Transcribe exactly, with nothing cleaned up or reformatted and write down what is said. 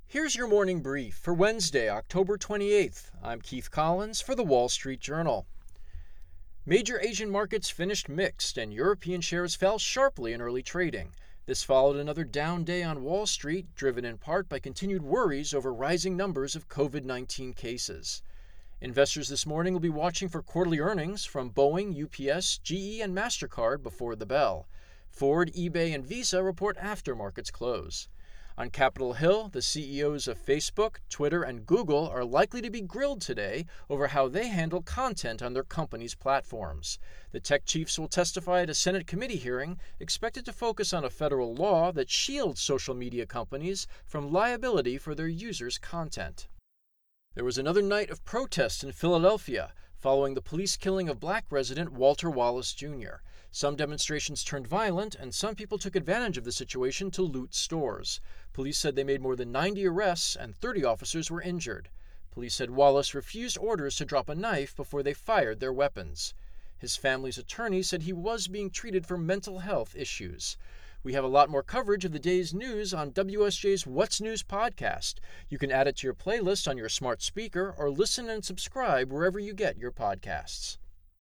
Here's your morning brief for Wednesday, October twenty-eighth. I'm Keith Collins for The Wall Street Journal. Major Asian markets finished mixed and European shares fell sharply in early trading. This followed another down day on Wall Street, driven in part by continued worries over rising numbers of covid nineteen cases. Investors this morning will be watching for quarterly earnings from Boeing, U P S, G E, and MasterCard before the bell. Ford, eBay, and Visa report after markets close. On Capitol Hill, the C E Os of Facebook, Twitter, and Google are likely to be grilled today over how they handle content on their companies' platforms. The tech chiefs will testify at a Senate committee hearing expected to focus on a federal law that shields social media companies from liability for their users' content. There was another night of protest in Philadelphia following the police killing of black resident Walter Wallace Junior Some demonstrations turned violent, and some people took advantage of the situation to loot stores. Police said they made more than ninety arrests and thirty officers were injured. Police said Wallace refused orders to drop a knife before they fired their weapons. His family's attorney said he was being treated for mental health issues. We have a lot more coverage of the day's news on W S J's What's News podcast. You can add it to your playlist on your smart speaker or listen and subscribe wherever you get your podcasts.